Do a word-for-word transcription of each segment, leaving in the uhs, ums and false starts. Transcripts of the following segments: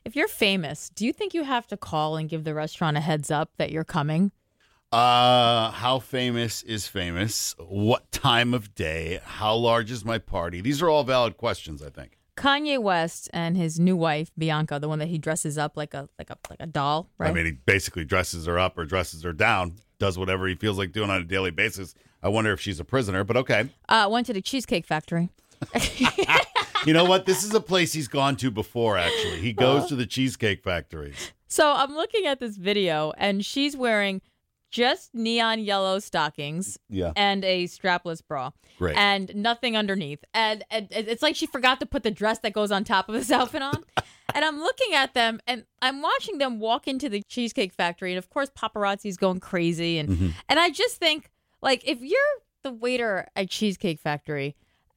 If you're famous, do you think you have to call and give the restaurant a heads up that you're coming? Uh, how famous is famous? What time of day? How large is my party? These are all valid questions, I think. Kanye West and his new wife, Bianca, the one that he dresses up like a like a like a doll, right? I mean, he basically dresses her up or dresses her down, does whatever he feels like doing on a daily basis. I wonder if she's a prisoner, but okay. Uh, went to the Cheesecake Factory. You know what? This is a place he's gone to before, actually. He goes uh, to the Cheesecake Factory. So I'm looking at this video, and she's wearing just neon yellow stockings yeah. and a strapless bra. Great. And nothing underneath. And, and it's like she forgot to put the dress that goes on top of this outfit on. And I'm looking at them, and I'm watching them walk into the Cheesecake Factory. And, of course, paparazzi's going crazy. And, mm-hmm. and I just think, like, if you're the waiter at Cheesecake Factory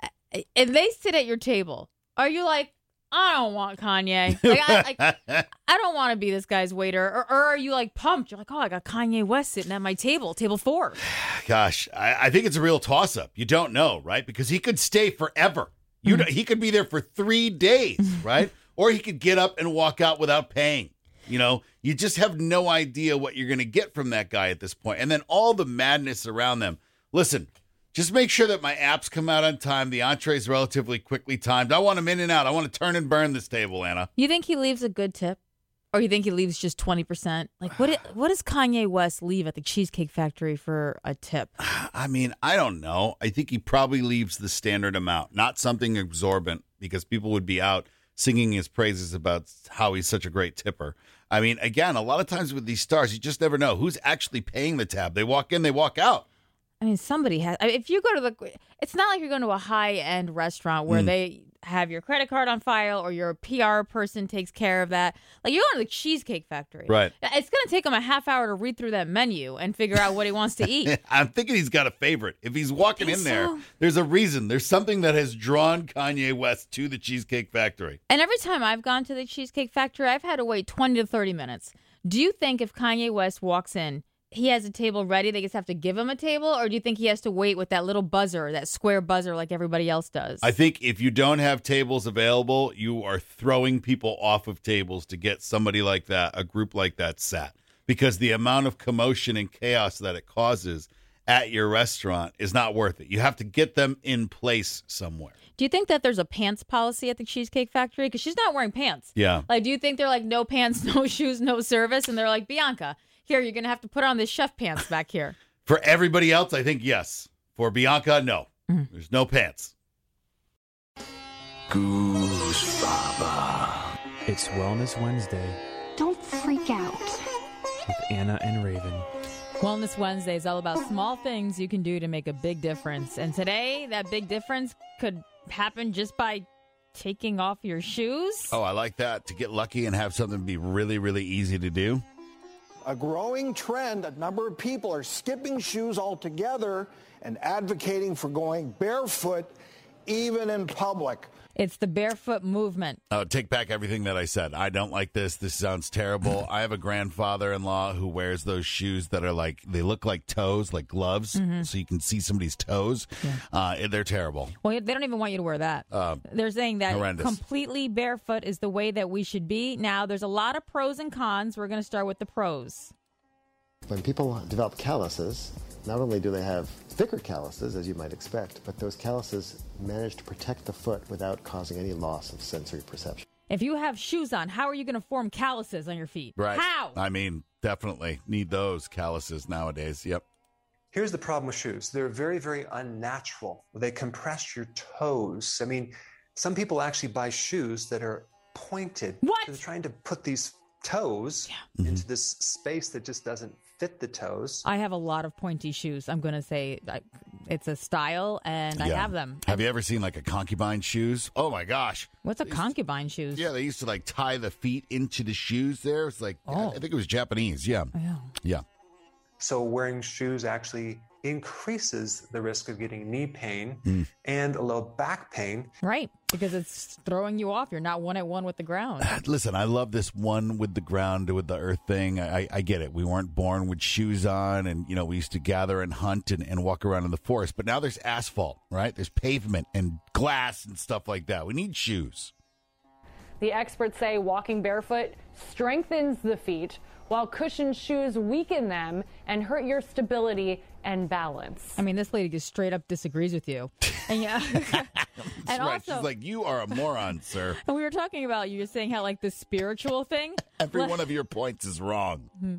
and they sit at your table, are you like, I don't want Kanye. Like, I, like, I don't want to be this guy's waiter. Or, or are you like pumped? You're like, oh, I got Kanye West sitting at my table, table four. Gosh, I, I think it's a real toss-up. You don't know, right? Because he could stay forever. You know, he could be there for three days, right? Or he could get up and walk out without paying. You know, you just have no idea what you're going to get from that guy at this point. And then all the madness around them. Listen. Just make sure that my apps come out on time. The entree's relatively quickly timed. I want them in and out. I want to turn and burn this table, Anna. You think he leaves a good tip? Or you think he leaves just twenty percent? Like, what what does Kanye West leave at the Cheesecake Factory for a tip? I mean, I don't know. I think he probably leaves the standard amount, not something exorbitant, because people would be out singing his praises about how he's such a great tipper. I mean, again, a lot of times with these stars, you just never know who's actually paying the tab. They walk in, they walk out. I mean, somebody has. I mean, if you go to the, it's not like you're going to a high-end restaurant where mm. they have your credit card on file or your P R person takes care of that. Like, you're going to the Cheesecake Factory. Right. It's going to take him a half hour to read through that menu and figure out what he wants to eat. I'm thinking he's got a favorite. If he's walking in so. there, there's a reason. There's something that has drawn Kanye West to the Cheesecake Factory. And every time I've gone to the Cheesecake Factory, I've had to wait twenty to thirty minutes. Do you think if Kanye West walks in, he has a table ready, they just have to give him a table? Or do you think he has to wait with that little buzzer, that square buzzer like everybody else does? I think if you don't have tables available, you are throwing people off of tables to get somebody like that, a group like that sat. Because the amount of commotion and chaos that it causes at your restaurant is not worth it. You have to get them in place somewhere. Do you think that there's a pants policy at the Cheesecake Factory? Because she's not wearing pants. Yeah. Like, do you think they're like, no pants, no shoes, no service? And they're like, Bianca, here, you're going to have to put on this chef pants back here. For everybody else, I think yes. For Bianca, no. Mm-hmm. There's no pants. Goose Baba. It's Wellness Wednesday. Don't freak out. With Anna and Raven. Wellness Wednesday is all about small things you can do to make a big difference. And today, that big difference could happen just by taking off your shoes. Oh, I like that. To get lucky and have something be really, really easy to do. A growing trend, a number of people are skipping shoes altogether and advocating for going barefoot even in public. It's the barefoot movement. Oh, take back everything that I said. I don't like this. This sounds terrible. I have a grandfather-in-law who wears those shoes that are like, they look like toes, like gloves, mm-hmm. so you can see somebody's toes. Yeah. Uh, they're terrible. Well, they don't even want you to wear that. Uh, they're saying that horrendous. Completely barefoot is the way that we should be. Now, there's a lot of pros and cons. We're going to start with the pros. When people develop calluses, not only do they have thicker calluses, as you might expect, but those calluses manage to protect the foot without causing any loss of sensory perception. If you have shoes on, how are you going to form calluses on your feet? Right. How? I mean, definitely need those calluses nowadays. Yep. Here's the problem with shoes. They're very, very unnatural. They compress your toes. I mean, some people actually buy shoes that are pointed. What? They're trying to put these toes yeah. into this space that just doesn't fit the toes. I have a lot of pointy shoes. I'm going to say I, it's a style, and yeah. I have them. Have you ever seen like a concubine shoes? Oh my gosh. What's a concubine to, shoes? Yeah, they used to like tie the feet into the shoes there. It's like, oh. I think it was Japanese. Yeah. Yeah. Yeah. So wearing shoes actually increases the risk of getting knee pain mm. and a little back pain. Right, because it's throwing you off. You're not one at one with the ground. Listen, I love this one with the ground, with the earth thing. I, I get it. We weren't born with shoes on, and, you know, we used to gather and hunt and, and walk around in the forest. But now there's asphalt, right? There's pavement and glass and stuff like that. We need shoes. The experts say walking barefoot strengthens the feet, while cushioned shoes weaken them and hurt your stability and balance. I mean, this lady just straight up disagrees with you. And yeah. and right. Also, she's like, you are a moron, sir. And we were talking about, you were saying how, like, the spiritual thing. Every one of your points is wrong. Mm-hmm.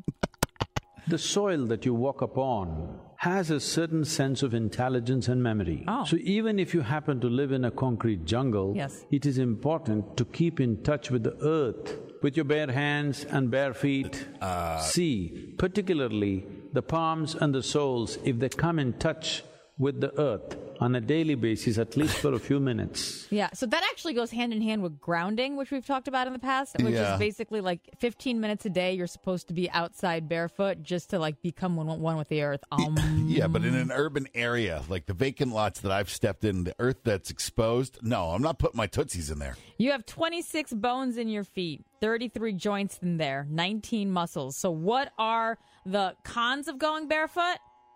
The soil that you walk upon has a certain sense of intelligence and memory. Oh. So even if you happen to live in a concrete jungle, yes. it is important to keep in touch with the earth. With your bare hands and bare feet, uh, see, particularly the palms and the soles, if they come in touch with the earth on a daily basis, at least for a few minutes. Yeah, so that actually goes hand in hand with grounding, which we've talked about in the past, which yeah. is basically like fifteen minutes a day you're supposed to be outside barefoot just to like become one, one with the earth. Um, yeah, but in an urban area, like the vacant lots that I've stepped in, the earth that's exposed, no, I'm not putting my Tootsies in there. You have twenty-six bones in your feet, thirty-three joints in there, nineteen muscles. So what are the cons of going barefoot?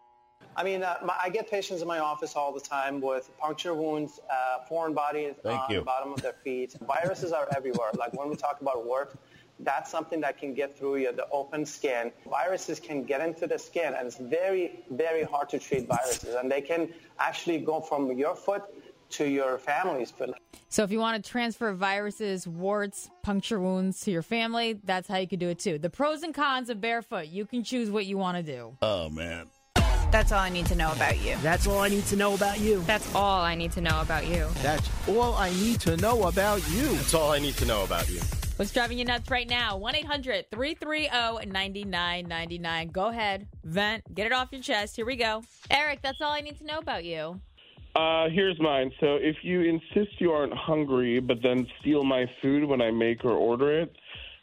I mean, uh, my, I get patients in my office all the time with puncture wounds, uh, foreign bodies Thank on you. the bottom of their feet. Viruses are everywhere. Like when we talk about wart, that's something that can get through you, the open skin. Viruses can get into the skin, and it's very, very hard to treat viruses. And they can actually go from your foot to your family's foot. So if you want to transfer viruses, warts, puncture wounds to your family, that's how you could do it too. The pros and cons of barefoot. You can choose what you want to do. Oh, man. That's all I need to know about you. That's all I need to know about you. That's all I need to know about you. That's all I need to know about you. That's all I need to know about you. What's driving you nuts right now? one eight hundred three three zero nine nine nine nine. Go ahead. Vent. Get it off your chest. Here we go. Eric, that's all I need to know about you. Uh, here's mine. So if you insist you aren't hungry, but then steal my food when I make or order it,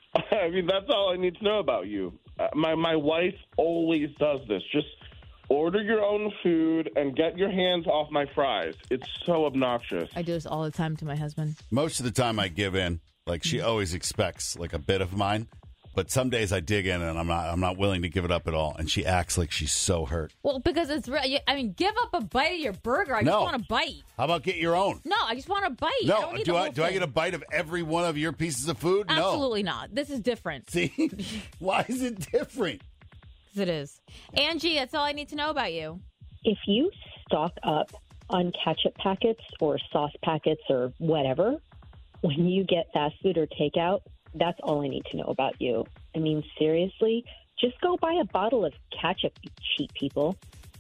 I mean, that's all I need to know about you. Uh, my, my wife always does this. Just order your own food and get your hands off my fries. It's so obnoxious. I do this all the time to my husband. Most of the time I give in. Like, she always expects, like, a bit of mine. But some days I dig in and I'm not I'm not willing to give it up at all. And she acts like she's so hurt. Well, because it's re- I mean, give up a bite of your burger. I no. just want a bite. How about get your own? No, I just want a bite. No, I don't need do the I whole do I thing. get a bite of every one of your pieces of food? Absolutely no. not. This is different. See? Why is it different? Because it is. Angie, that's all I need to know about you. If you stock up on ketchup packets or sauce packets or whatever, when you get fast food or takeout, that's all I need to know about you. I mean, seriously, just go buy a bottle of ketchup, you cheap people.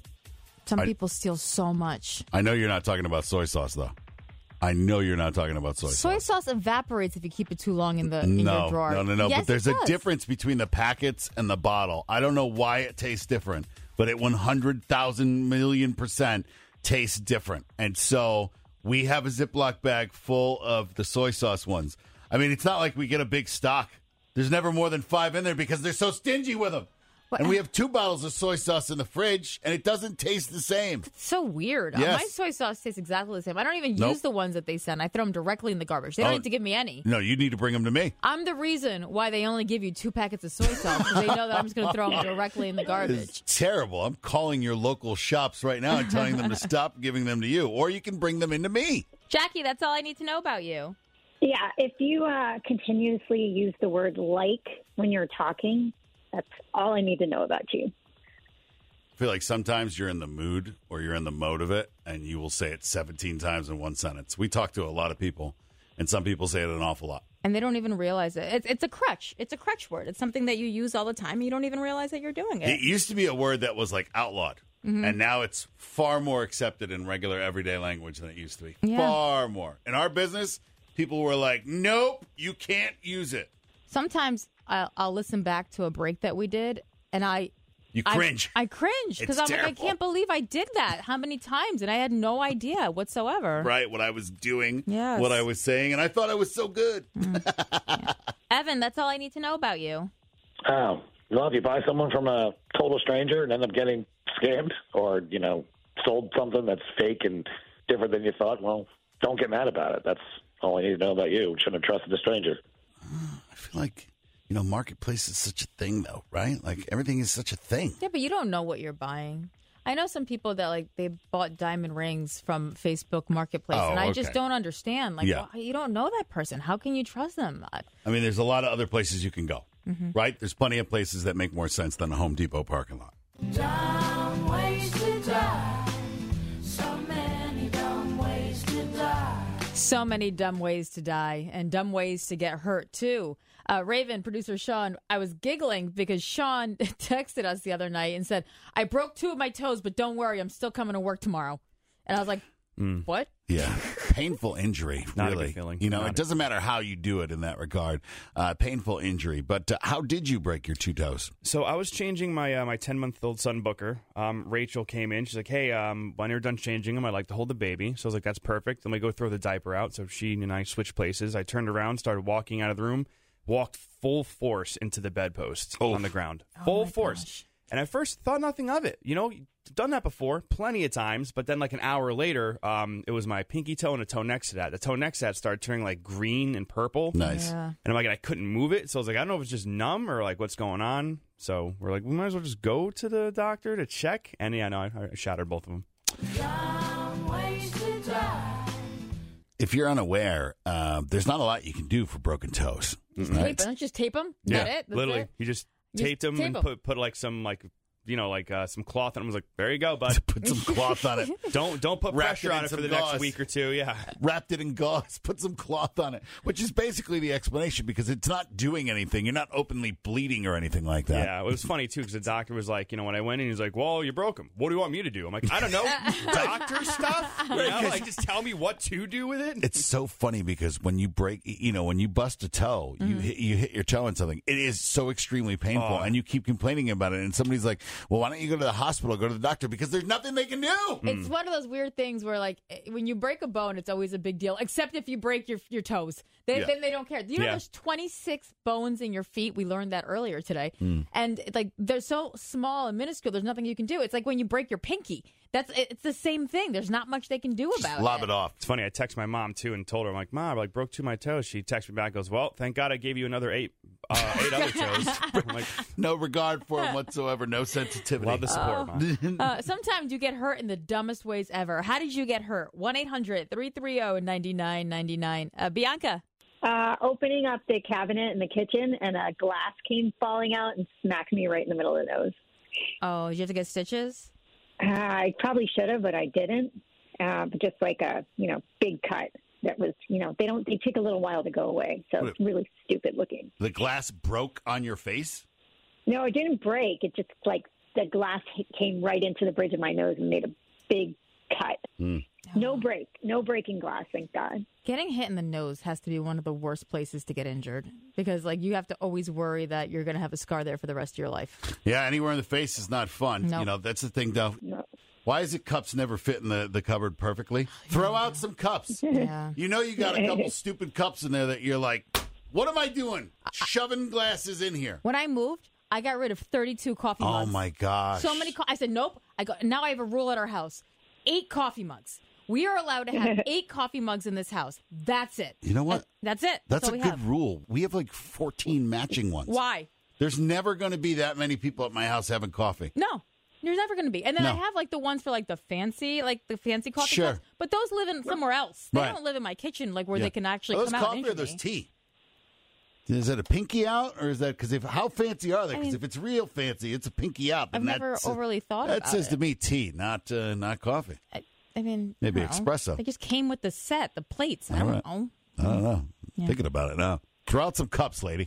Some I, people steal so much. I know you're not talking about soy sauce, though. I know you're not talking about soy, soy sauce. Soy sauce evaporates if you keep it too long in the in no, your drawer. No, no, no. Yes, but there's it a does. difference between the packets and the bottle. I don't know why it tastes different, but it one hundred thousand million percent tastes different. And so we have a Ziploc bag full of the soy sauce ones. I mean, it's not like we get a big stock. There's never more than five in there because they're so stingy with them. What? And we have two bottles of soy sauce in the fridge, and it doesn't taste the same. It's so weird. Yes. Uh, my soy sauce tastes exactly the same. I don't even Nope. use the ones that they send. I throw them directly in the garbage. They don't Oh. need to give me any. No, you need to bring them to me. I'm the reason why they only give you two packets of soy sauce because they know that I'm just going to throw them directly in the garbage. It's terrible. I'm calling your local shops right now and telling them to stop giving them to you, or you can bring them into me. Jackie, that's all I need to know about you. Yeah, if you uh, continuously use the word like when you're talking, that's all I need to know about you. I feel like sometimes you're in the mood or you're in the mode of it, and you will say it seventeen times in one sentence. We talk to a lot of people, and some people say it an awful lot. And they don't even realize it. It's, it's a crutch. It's a crutch word. It's something that you use all the time, and you don't even realize that you're doing it. It used to be a word that was like outlawed, Mhm. and now it's far more accepted in regular everyday language than it used to be. Yeah. Far more. In our business, people were like, nope, you can't use it. Sometimes I'll, I'll listen back to a break that we did, and I... You cringe. I, I cringe because It's I'm like, I terrible. can't believe I did that. How many times? And I had no idea whatsoever. Right, what I was doing, Yes. what I was saying, and I thought I was so good. Evan, that's all I need to know about you. Oh, well, if you buy someone from a total stranger and end up getting scammed or, you know, sold something that's fake and different than you thought, well, don't get mad about it. That's all I need to know about you. Shouldn't have trusted a stranger. I feel like, you know, marketplace is such a thing, though, right? Like, everything is such a thing. Yeah, but you don't know what you're buying. I know some people that like they bought diamond rings from Facebook Marketplace, Oh, and I okay. just don't understand. Like, Yeah. why- you don't know that person. How can you trust them? I- I mean, there's a lot of other places you can go, Mhm. right? There's plenty of places that make more sense than a Home Depot parking lot. Dumb ways to die. So many dumb ways to die. So many dumb ways to die and dumb ways to get hurt, too. Uh, Raven, producer Sean, I was giggling because Sean texted us the other night and said, I broke two of my toes, but don't worry, I'm still coming to work tomorrow. And I was like, Mm. what? Yeah, painful injury, Not a really. good feeling. You know, Not it a- doesn't matter how you do it in that regard. Uh, painful injury. But uh, how did you break your two toes? So I was changing my uh, my ten month old son Booker. Um, Rachel came in. She's like, "Hey, um, when you're done changing him, I'd like to hold the baby." So I was like, "That's perfect." Then we go throw the diaper out. So she and I switched places. I turned around, started walking out of the room, walked full force into the bedpost on the ground, full force. And at first, thought nothing of it. You know, done that before, plenty of times. But then, like an hour later, um, it was my pinky toe and a toe next to that. The toe next to that started turning like green and purple. Nice. Yeah. And I'm like, I couldn't move it. So I was like, I don't know if it's just numb or like what's going on. So we're like, we might as well just go to the doctor to check. And yeah, no, I, I shattered both of them. Dumb ways to die. If you're unaware, uh, there's not a lot you can do for broken toes. Tape Right? them. Just tape them. Yeah, That it? That's literally. it? You just Just taped them tape and 'em. put put like some like you know like uh, some cloth on them. I was like, there you go, bud. Put some cloth on it. Don't don't put Wrapped pressure it in on it for some the gauze. next week or two. Yeah. Wrapped it in gauze, put some cloth on it, which is basically the explanation because it's not doing anything. You're not openly bleeding or anything like that. Yeah, it was funny too because the doctor was like, you know, when I went in, he was like, "Well, you broke them. What do you want me to do?" I'm like, "I don't know, doctor stuff. You know, like just tell me what to do with it." It's so funny because when you break, you know, when you bust a toe, you hit, you hit your toe on something. It is so extremely painful, Oh. and you keep complaining about it. And somebody's like, "Well, why don't you go to the hospital, go to the doctor?" Because there's nothing they can do. It's one of those weird things where, like, eh, when you break a bone, it's always a big deal. Except if you break your your toes, they Yeah. then they don't care. You know, Yeah. there's twenty-six bones in your feet. We learned that earlier today, Mm. and like they're so small and minuscule. There's nothing you can do. It's like when you break your pinky. That's it's the same thing. There's not much they can do about Lob it. it off. It's funny. I texted my mom too and told her, I'm like, "Mom, I like broke two of my toes." She texted me back, goes, "Well, thank God I gave you another eight, uh, eight other toes." I'm like, No regard for him whatsoever. No sensitivity. love the support, Mom. Uh, sometimes you get hurt in the dumbest ways ever. How did you get hurt? one eight hundred three three zero nine nine nine nine. Uh, Bianca. Uh, opening up the cabinet in the kitchen, and a glass came falling out and smacked me right in the middle of the nose. Oh, did you have to get stitches? Uh, I probably should have, but I didn't. Uh, but just like a, you know, big cut that was, you know, they don't, they take a little while to go away. So it's really stupid looking. The glass broke on your face? No, it didn't break. It just like the glass hit- came right into the bridge of my nose and made a big cut. Mm. No break, no breaking glass, thank God. Getting hit in the nose has to be one of the worst places to get injured because, like, you have to always worry that you're going to have a scar there for the rest of your life. Yeah, anywhere in the face is not fun. Nope. You know, that's the thing, though. No. Why is it cups never fit in the, the cupboard perfectly? Throw out some cups. Yeah. You know you got a couple stupid cups in there that you're like, what am I doing? Shoving glasses in here. When I moved, I got rid of thirty-two coffee Oh, mugs. my gosh. So many. Co- I said nope. I go now. I have a rule at our house: eight coffee mugs. We are allowed to have eight coffee mugs in this house. That's it. You know what? Uh, that's it. That's all a we good have. rule. We have like fourteen matching ones. Why? There's never going to be that many people at my house having coffee. No. There's never going to be. And then I No. have like the ones for like the fancy, like the fancy coffee Sure. cups. But those live in somewhere else. They Right. don't live in my kitchen, like where Yeah. they can actually Are those come out coffee and or injure those me. tea? Is that a pinky out or is that because if how fancy are they? I Because mean- if it's real fancy, it's a pinky out. I've then never that's- overly thought That about says it. to me tea, not uh, not coffee. I, I mean, Maybe I don't know. espresso. They just came with the set, the plates. I All don't right. know. I don't know. Yeah. Thinking about it now. Throw out some cups, lady.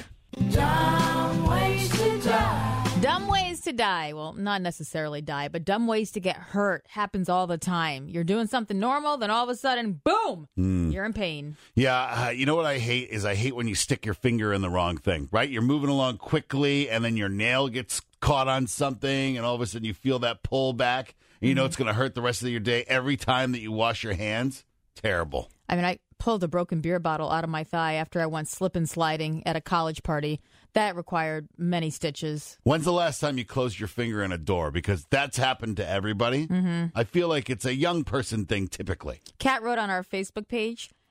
Dumb ways to die. Dumb ways to die. Well, not necessarily die, but dumb ways to get hurt happens all the time. You're doing something normal, then all of a sudden, boom, Mm. you're in pain. Yeah, uh, you know what I hate is I hate when you stick your finger in the wrong thing, right? You're moving along quickly, and then your nail gets caught on something, and all of a sudden you feel that pull back. And you know it's going to hurt the rest of your day every time that you wash your hands. Terrible. I mean, I pulled a broken beer bottle out of my thigh after I went slip and sliding at a college party. That required many stitches. When's the last time you closed your finger in a door? Because that's happened to everybody. Mhm. I feel like it's a young person thing typically. Kat wrote on our Facebook page,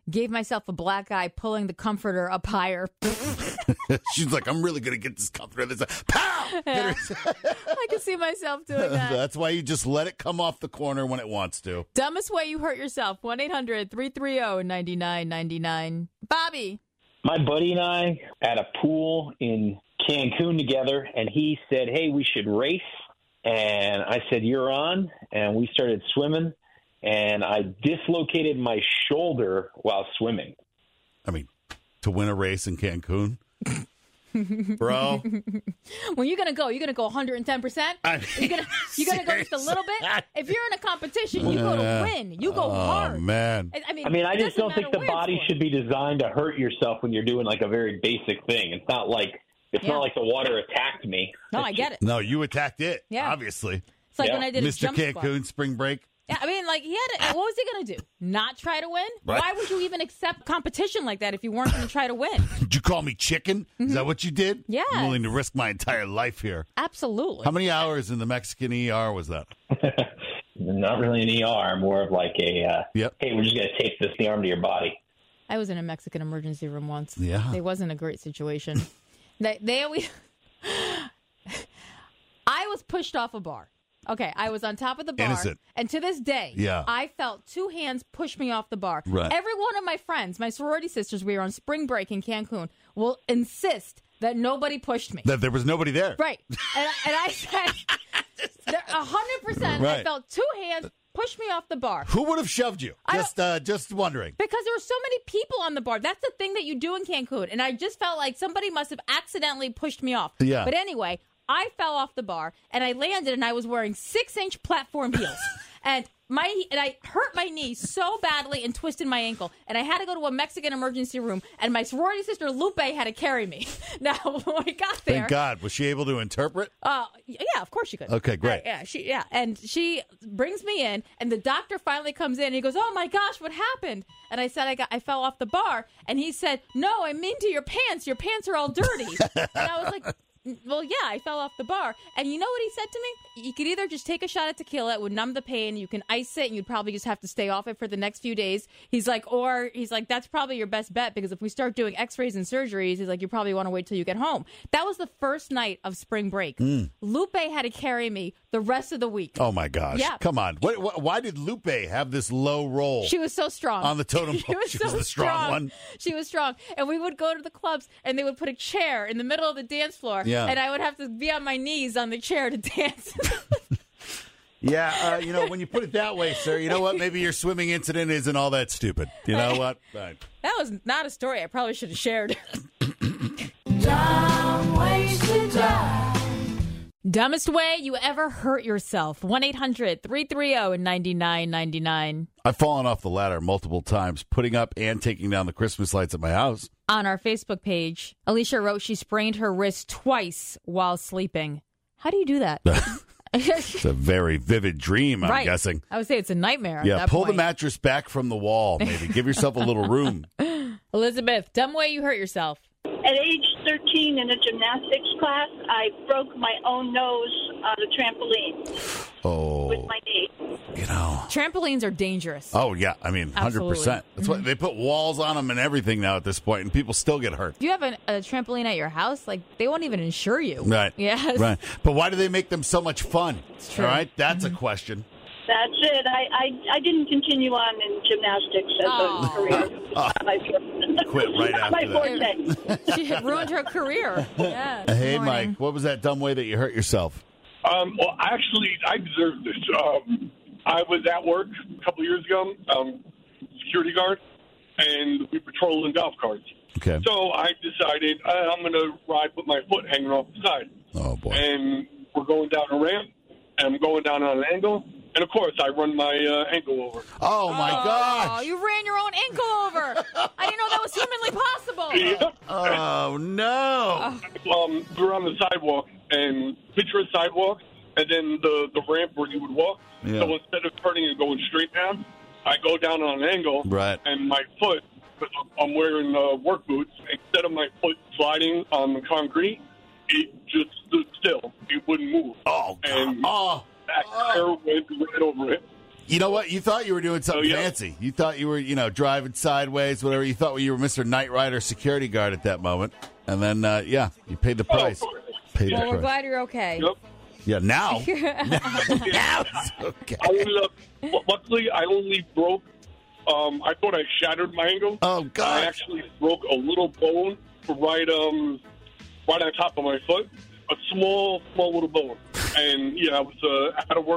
gave myself a black eye pulling the comforter up higher. She's like, I'm really going to get this comforter. This pow! Yeah. I can see myself doing that. That's why you just let it come off the corner when it wants to. Dumbest way you hurt yourself. one eight hundred three three zero nine nine nine nine. Bobby. My buddy and I at a pool in Cancun together, and he said, hey, we should race. And I said, you're on. And we started swimming, and I dislocated my shoulder while swimming. I mean, to win a race in Cancun? Bro. When you're going to go, you're going to go one hundred ten percent? I mean, you're going you're gonna go just a little bit? If you're in a competition, you go to win. You go oh, hard. Oh, man. I mean, I mean, I it just doesn't don't think matter the where body it's should be designed to hurt yourself when you're doing like a very basic thing. It's not like it's Yeah. not like the water attacked me. No, I get it. No, you attacked it, Yeah. obviously. It's like Yeah. when I did a Mister jump Cancun, squat. spring break. Yeah, I mean, like, he had to, what was he going to do? Not try to win? Right. Why would you even accept competition like that if you weren't going to try to win? Did you call me chicken? Is that what you did? Yes. I'm willing to risk my entire life here. Absolutely. How many hours in the Mexican E R was that? Not really an E R, more of like a, uh, Yep. hey, we're just going to tape this the arm to your body. I was in a Mexican emergency room once. Yeah. It wasn't a great situation. they, they always... I was pushed off a bar. Okay, I was on top of the bar. Innocent. And to this day, Yeah. I felt two hands push me off the bar. Right. Every one of my friends, my sorority sisters, we were on spring break in Cancun, will insist that nobody pushed me. That there was nobody there. Right. And, and I said, a hundred percent, I Right. felt two hands push me off the bar. Who would have shoved you? I Just, uh, just wondering. Because there were so many people on the bar. That's the thing that you do in Cancun. And I just felt like somebody must have accidentally pushed me off. Yeah. But anyway, I fell off the bar and I landed and I was wearing six inch platform heels. and my and I hurt my knee so badly and twisted my ankle. And I had to go to a Mexican emergency room. And my sorority sister Lupe had to carry me. Now, when I got there. Thank God. Was she able to interpret? Uh, yeah, of course she could. Okay, great. Uh, yeah, she yeah, and she brings me in, and the doctor finally comes in. And he goes, "Oh my gosh, what happened?" And I said, "I got, I fell off the bar." And he said, "No, I mean to your pants. Your pants are all dirty." And I was like, "Well, yeah, I fell off the bar." And you know what he said to me? You could either just take a shot of tequila, it would numb the pain. You can ice it, and you'd probably just have to stay off it for the next few days. He's like, or he's like, that's probably your best bet because if we start doing X-rays and surgeries, he's like, you probably want to wait till you get home. That was the first night of spring break. Mm. Lupe had to carry me the rest of the week. Oh, my gosh. Yeah. Come on. What, what, why did Lupe have this low roll? She was so strong. On the totem She pole. was She so was the strong one. She was strong. And we would go to the clubs, and they would put a chair in the middle of the dance floor. Yeah. And I would have to be on my knees on the chair to dance. Yeah, uh, you know, when you put it that way, sir, you know what? Maybe your swimming incident isn't all that stupid. You know what? Right. That was not a story I probably should have shared. Dumb ways to die. Dumbest way you ever hurt yourself. one eight hundred three three zero nine nine nine nine. I've fallen off the ladder multiple times, putting up and taking down the Christmas lights at my house. On our Facebook page, Alicia wrote she sprained her wrist twice while sleeping. How do you do that? It's a very vivid dream, I'm right. guessing. I would say it's a nightmare. at Yeah, that pull point. the mattress back from the wall, maybe. Give yourself a little room. Elizabeth, dumb way you hurt yourself. At age thirteen in a gymnastics class, I broke my own nose on a trampoline Oh, with my knee. you know. Trampolines are dangerous. Oh, yeah. I mean, one hundred percent. Absolutely. That's why they put walls on them and everything now at this point, and people still get hurt. If you have an, a trampoline at your house, like they won't even insure you. Right. Yes. Right. But why do they make them so much fun? It's true. All right? That's a question. That's it. I, I, I didn't continue on in gymnastics as Oh. a career. It's not my forte. Quit right Not after my that. forte. She had ruined her career. Yeah. Uh, Hey, Good morning. Mike, what was that dumb way that you hurt yourself? Um, well, actually, I deserve this. Um, I was at work a couple of years ago, um, security guard, and we patrol in golf carts. Okay. So I decided uh, I'm going to ride with my foot hanging off the side. Oh, boy. And we're going down a ramp, and I'm going down on an angle. And, of course, I run my uh, ankle over. Oh, my Oh, gosh. you ran your own ankle over. I didn't know that was humanly possible. Yeah. Oh, no. Um, we were on the sidewalk, and picture a sidewalk, and then the, the ramp where you would walk. Yeah. So instead of turning and going straight down, I go down on an angle, Right. and my foot, because I'm wearing uh, work boots, instead of my foot sliding on the concrete, it just stood still. It wouldn't move. Oh, and oh. that hair went right over it. You know what? You thought you were doing something Oh, yeah. fancy. You thought you were, you know, driving sideways, whatever. You thought you were Mister Knight Rider security guard at that moment. And then, uh, yeah, you paid the price. Paid Well, the we're price. glad you're okay. Yep. Yeah, now. now it's okay. I ended up, luckily, I only broke, um, I thought I shattered my ankle. Oh, God. I actually broke a little bone right, um, right on top of my foot. A small, small little bone. And, yeah, I was, uh, I had to work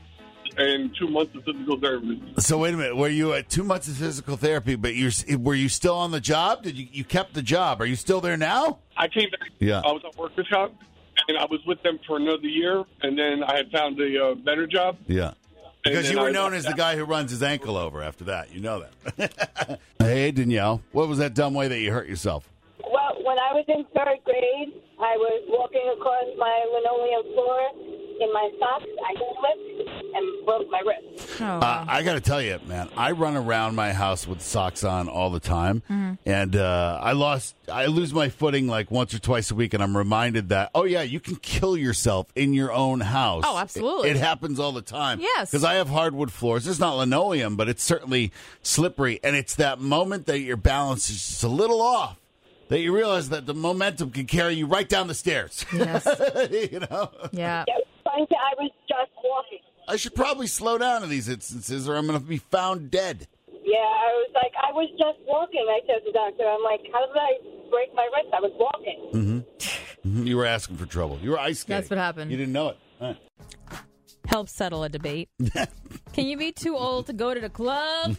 and two months of physical therapy. So wait a minute. Were you at two months of physical therapy, but you were you still on the job? Did you you kept the job? Are you still there now? I came back. Yeah. I was at workers' comp, and I was with them for another year, and then I had found a uh, better job. Yeah. Because then you were I known left as the that. guy who runs his ankle over after that. You know that. Hey, Danielle. What was that dumb way that you hurt yourself? Well, when I was in third grade, I was walking across my linoleum floor in my socks. I slipped and broke my wrist. Uh, I got to tell you, man, I run around my house with socks on all the time, Mhm. and uh, I lost, I lose my footing like once or twice a week, and I'm reminded that, oh yeah, you can kill yourself in your own house. Oh, absolutely. It, it happens all the time. Yes. because I have hardwood floors. It's not linoleum, but it's certainly slippery, and it's that moment that your balance is just a little off. That you realize that the momentum can carry you right down the stairs. Yes. You know? Yeah. I was just walking. I should probably slow down in these instances or I'm going to be found dead. Yeah, I was like, I was just walking. I said to the doctor, I'm like, how did I break my wrist? I was walking. Mm-hmm. You were asking for trouble. You were ice skating. That's what happened. You didn't know it. All right. Help settle a debate. Can you be too old to go to the club?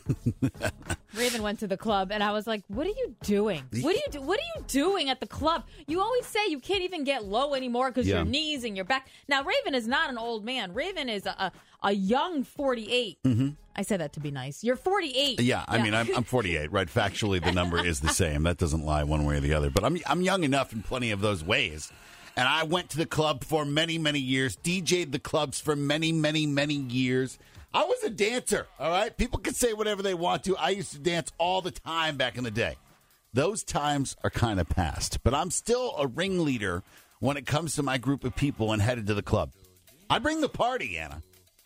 Raven went to the club, and I was like, "What are you doing? What are you do- What are you doing at the club? You always say you can't even get low anymore because Yeah. your knees and your back." Now, Raven is not an old man. Raven is a a, a young forty-eight. Mm-hmm. I said that to be nice. You're forty-eight. Yeah, I mean, I'm, I'm forty-eight, right? Factually, the number is the same. That doesn't lie one way or the other. But I'm I'm young enough in plenty of those ways. And I went to the club for many, many years, D J'd the clubs for many, many, many years. I was a dancer, all right? People can say whatever they want to. I used to dance all the time back in the day. Those times are kind of past. But I'm still a ringleader when it comes to my group of people and headed to the club. I bring the party, Anna.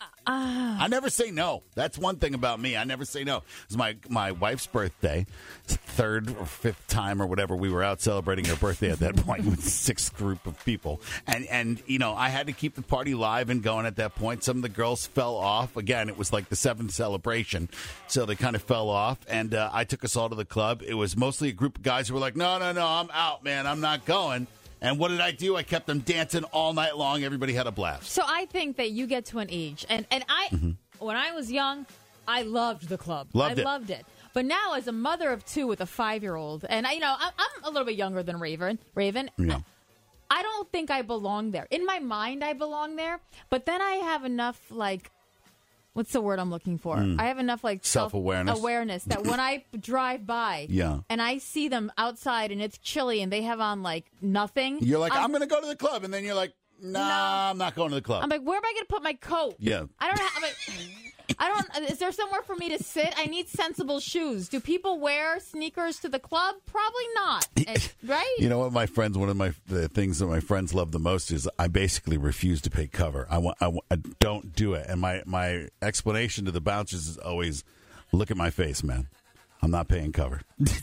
Ah. I never say no. That's one thing about me. I never say no. It was my, my wife's birthday, third or fifth time or whatever. We were out celebrating her birthday at that point with a sixth group of people. And, and, you know, I had to keep the party live and going at that point. Some of the girls fell off. Again, it was like the seventh celebration. So they kind of fell off. And uh, I took us all to the club. It was mostly a group of guys who were like, no, no, no, I'm out, man. I'm not going. And what did I do? I kept them dancing all night long. Everybody had a blast. So I think that you get to an age, and, and I, Mm-hmm. when I was young, I loved the club. Loved I it. loved it. But now, as a mother of two with a five-year-old, and I, you know, I'm, I'm a little bit younger than Raven. Raven, Yeah. I don't think I belong there. In my mind, I belong there. But then I have enough, like, what's the word I'm looking for? Mm. I have enough, like, Self-awareness. awareness that when I drive by, Yeah. and I see them outside and it's chilly and they have on, like, nothing. You're like, I'm, going to go to the club. And then you're like, nah, I'm not going to the club. I'm like, where am I going to put my coat? Yeah. I don't have. I'm like, I don't. Is there somewhere for me to sit? I need sensible shoes. Do people wear sneakers to the club? Probably not. And- right? You know what, my friends, one of my the things that my friends love the most is I basically refuse to pay cover. I, want, I, want- I don't do it. And my, my explanation to the bouncers is always, look at my face, man. I'm not paying cover.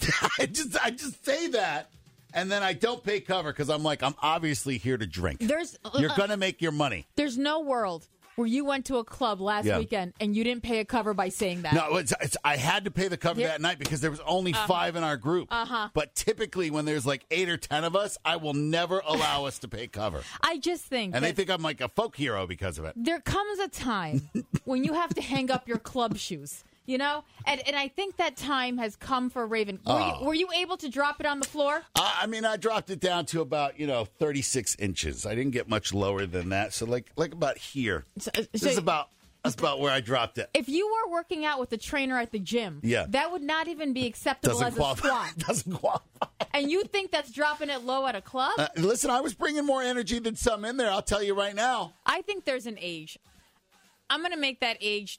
I just I just say that, and then I don't pay cover because I'm like, I'm obviously here to drink. There's You're uh, going to make your money. There's no world where you went to a club last Yeah. weekend and you didn't pay a cover by saying that. No, it's, it's, I had to pay the cover Yeah. that night because there was only Uh-huh. five in our group. Uh-huh. But typically when there's like eight or ten of us, I will never allow us to pay cover. I just think And they that think I'm like a folk hero because of it. there comes a time when you have to hang up your club shoes. You know, and and I think that time has come for Raven. Were, Oh. you, were you able to drop it on the floor? Uh, I mean, I dropped it down to about, you know, thirty-six inches. I didn't get much lower than that. So like like about here. So, This so is about that's about where I dropped it. if you were working out with the trainer at the gym, Yeah. that would not even be acceptable Doesn't as qualify. a squat. Doesn't qualify. And you think that's dropping it low at a club? Uh, listen, I was bringing more energy than some in there. I'll tell you right now. I think there's an age. I'm going to make that age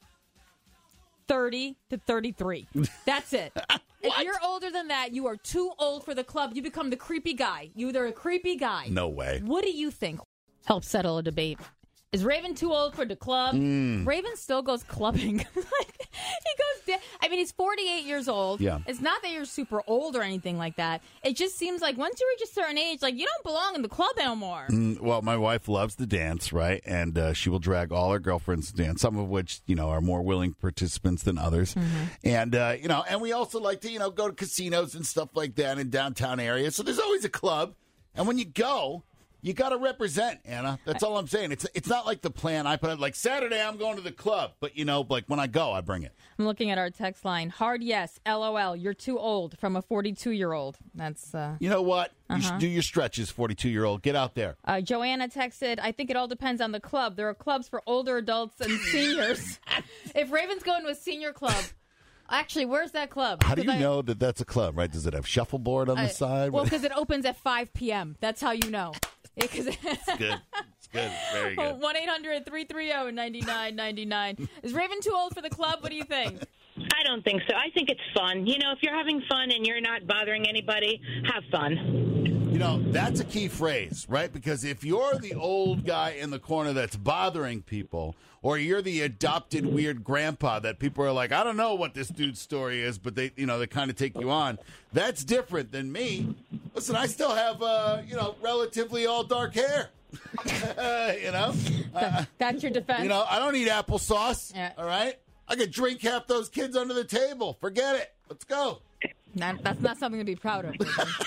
thirty to thirty-three. That's it. If you're older than that, you are too old for the club. You become the creepy guy. You're a creepy guy. No way. What do you think? Help settle a debate. Is Raven too old for the club? Mm. Raven still goes clubbing. like, he goes. Da- I mean, he's forty-eight years old. Yeah. It's not that you're super old or anything like that. It just seems like once you reach a certain age, like you don't belong in the club anymore. Mm, well, my wife loves to dance, right? And uh, she will drag all her girlfriends to dance, some of which, you know, are more willing participants than others. Mm-hmm. And, uh, you know, and we also like to, you know, go to casinos and stuff like that in downtown areas. So there's always a club. And when you go, you got to represent, Anna. That's all I'm saying. It's it's not like the plan I put out, like Saturday I'm going to the club. But, you know, like when I go, I bring it. I'm looking at our text line. Hard yes, LOL, you're too old from a forty-two-year-old. That's, uh... You know what? You Uh-huh. should do your stretches, forty-two-year-old. Get out there. Uh, Joanna texted, I think it all depends on the club. There are clubs for older adults and seniors. If Raven's going to a senior club, actually, where's that club? How do you 'Cause I- know that that's a club, right? Does it have shuffleboard on I- the side? Well, because it opens at five p.m. That's how you know. It's Good. It's good. Very good. one eight hundred three three zero nine nine nine nine. Is Raven too old for the club? What do you think? I don't think so. I think it's fun. You know, if you're having fun and you're not bothering anybody, have fun. You know, that's a key phrase, right? Because if you're the old guy in the corner that's bothering people, or you're the adopted weird grandpa that people are like, I don't know what this dude's story is, but they, you know, they kind of take you on. That's different than me. Listen, I still have, uh, you know, relatively all dark hair. you know, uh, that's your defense. You know, I don't eat applesauce. Yeah. All right, I could drink half those kids under the table. Forget it. Let's go. That, that's not something to be proud of.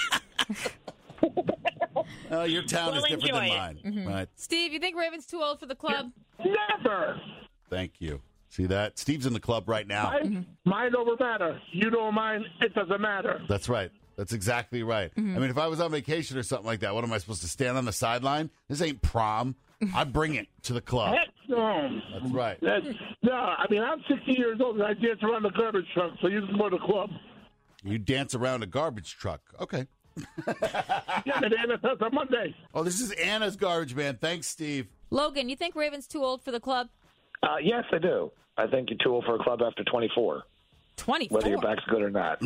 Uh, your town We'll is different than enjoy it. mine, Mhm. right? Steve, you think Raven's too old for the club? Never. Thank you. See that? Steve's in the club right now. Mind, mind over matter. You don't mind, it doesn't matter. That's right. That's exactly right. Mm-hmm. I mean, if I was on vacation or something like that, what am I supposed to stand on the sideline? This ain't prom. I bring it to the club. Heck no. That's right. That's, no, I mean, I'm sixty years old and I dance around the garbage truck, so you can go to the club. You dance around a garbage truck. Okay. Yeah, the day that's on Monday. Oh, this is Anna's garbage man. Thanks, Steve. Logan, you think Raven's too old for the club? Uh, yes, I do. I think you're too old for a club after twenty-four. twenty-four? Whether your back's good or not.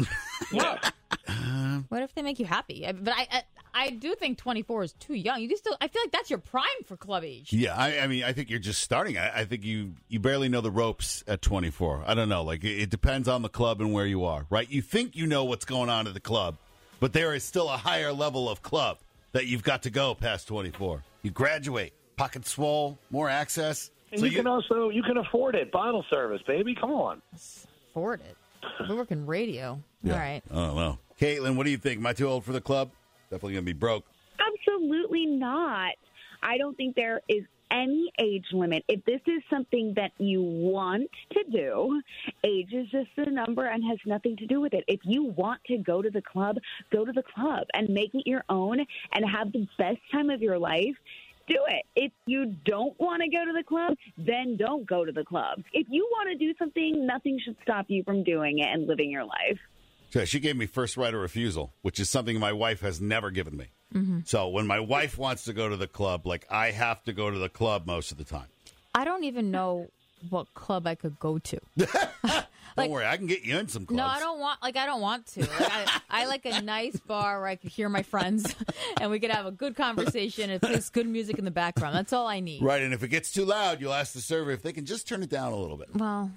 What if they make you happy? I- But I, I, I do think twenty-four is too young. You can still. I feel like that's your prime for club age. Yeah, I, I mean, I think you're just starting. I, I think you, you barely know the ropes at twenty-four. I don't know. Like, it, it depends on the club and where you are, right? You think you know what's going on at the club, but there is still a higher level of club that you've got to go past twenty-four. You graduate, pocket swole, more access. And So you, can also you can afford it. Bottle service, baby. Come on. Afford it. We work in radio. Yeah. All right. I don't know. Caitlin, what do you think? Am I too old for the club? Definitely going to be broke. Absolutely not. I don't think there is any age limit. If this is something that you want to do, age is just a number and has nothing to do with it. If you want to go to the club, go to the club and make it your own and have the best time of your life. Do it. If you don't want to go to the club, then don't go to the club. If you want to do something, nothing should stop you from doing it and living your life. So she gave me first right of refusal, which is something my wife has never given me. Mm-hmm. So when my wife wants to go to the club, like, I have to go to the club most of the time. I don't even know what club I could go to. Don't worry, I can get you in some clubs. No, I don't want. Like, I don't want to. Like, I, I like a nice bar where I could hear my friends, and we could have a good conversation. It plays good music in the background. That's all I need. Right, and if it gets too loud, you'll ask the server if they can just turn it down a little bit. Well.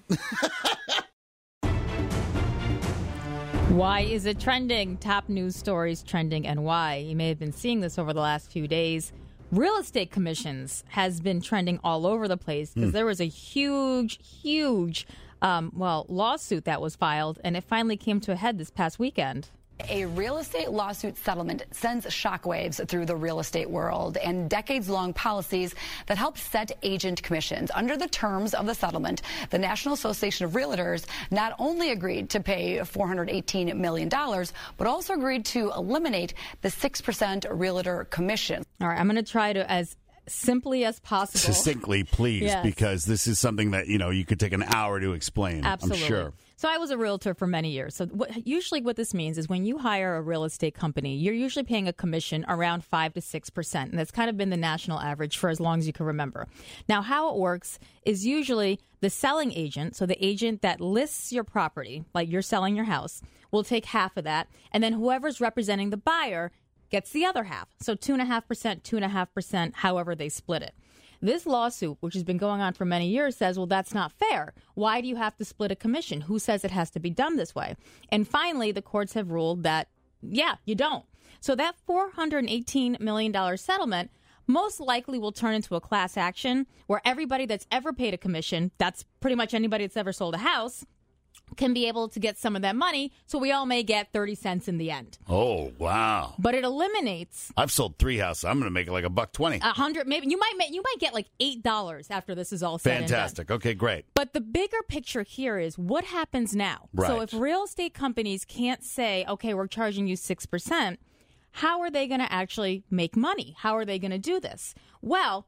Why is it trending? Top news stories trending and why. You may have been seeing this over the last few days. Real estate commissions has been trending all over the place because Hmm. there was a huge, huge, um, well, lawsuit that was filed, and it finally came to a head this past weekend. A real estate lawsuit settlement sends shockwaves through the real estate world, and decades-long policies that help set agent commissions. Under the terms of the settlement, the National Association of Realtors not only agreed to pay four hundred eighteen million dollars, but also agreed to eliminate the six percent realtor commission. All right, I'm going to try to, as simply as possible. Succinctly, please, Yes. because this is something that, you know, you could take an hour to explain. Absolutely. I'm sure. So I was a realtor for many years. So what, usually what this means is when you hire a real estate company, you're usually paying a commission around five to six percent. And that's kind of been the national average for as long as you can remember. Now, how it works is usually the selling agent, so the agent that lists your property, like you're selling your house, will take half of that. And then whoever's representing the buyer gets the other half. So two and a half percent, two and a half percent, however they split it. This lawsuit, which has been going on for many years, says, well, that's not fair. Why do you have to split a commission? Who says it has to be done this way? And finally, the courts have ruled that, yeah, you don't. So that four hundred eighteen million dollars settlement most likely will turn into a class action where everybody that's ever paid a commission, that's pretty much anybody that's ever sold a house, can be able to get some of that money, so we all may get thirty cents in the end. Oh, wow. But it eliminates I've sold three houses. I'm going to make it like a buck twenty. a hundred, maybe you might make, you might get like eight dollars after this is all said and done. Fantastic. Okay, great. But the bigger picture here is what happens now. Right. So if real estate companies can't say, okay, we're charging you six percent, how are they going to actually make money? How are they going to do this? Well,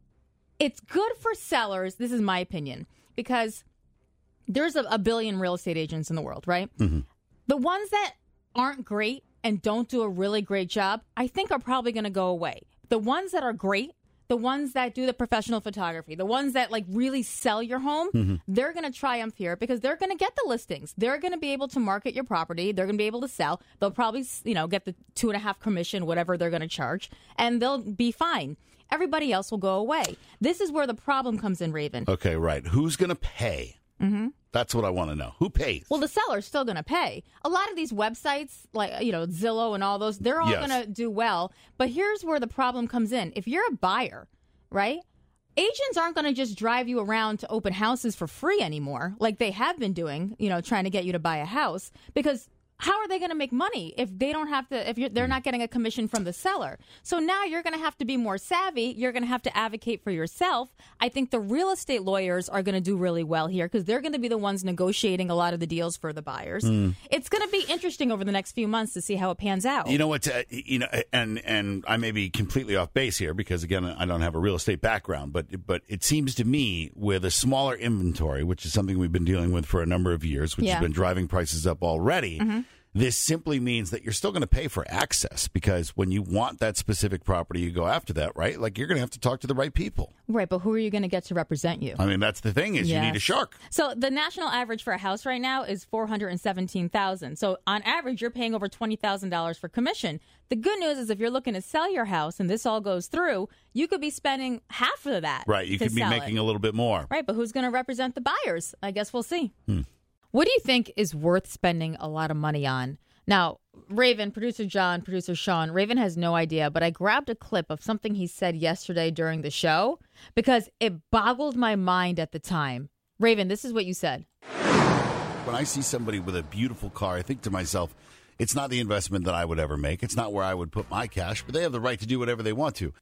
it's good for sellers. This is my opinion, because there's a, a billion real estate agents in the world, right? Mm-hmm. The ones that aren't great and don't do a really great job, I think are probably going to go away. The ones that are great, the ones that do the professional photography, the ones that like really sell your home, Mm-hmm. they're going to triumph here because they're going to get the listings. They're going to be able to market your property. They're going to be able to sell. They'll probably, you know, get the two and a half commission, whatever they're going to charge, and they'll be fine. Everybody else will go away. This is where the problem comes in, Raven. Okay, right. Who's going to pay? Mm-hmm. That's what I want to know. Who pays? Well, the seller's still going to pay. A lot of these websites, like, you know, Zillow and all those, they're all Yes. going to do well. But here's where the problem comes in. If you're a buyer, right, agents aren't going to just drive you around to open houses for free anymore, like they have been doing, you know, trying to get you to buy a house, because how are they going to make money if they don't have to, if you're, they're not getting a commission from the seller? So now you're going to have to be more savvy. You're going to have to advocate for yourself. I think the real estate lawyers are going to do really well here because they're going to be the ones negotiating a lot of the deals for the buyers. Mm. It's going to be interesting over the next few months to see how it pans out. You know what? Uh, you know, and and I may be completely off base here because again, I don't have a real estate background, but but it seems to me with a smaller inventory, which is something we've been dealing with for a number of years, which Yeah. has been driving prices up already. Mhm. This simply means that you're still going to pay for access because when you want that specific property, you go after that, right? Like you're going to have to talk to the right people. Right, but who are you going to get to represent you? I mean, that's the thing is you need a Yes. shark. So the national average for a house right now is four hundred seventeen thousand dollars. So on average, you're paying over twenty thousand dollars for commission. The good news is if you're looking to sell your house and this all goes through, you could be spending half of that. Right. You to could be sell making it. a little bit more. Right, but who's going to represent the buyers? I guess we'll see. Hmm. What do you think is worth spending a lot of money on? Now, Raven, producer John, producer Sean, Raven has no idea, but I grabbed a clip of something he said yesterday during the show because it boggled my mind at the time. Raven, this is what you said. When I see somebody with a beautiful car, I think to myself, it's not the investment that I would ever make. It's not where I would put my cash, but they have the right to do whatever they want to.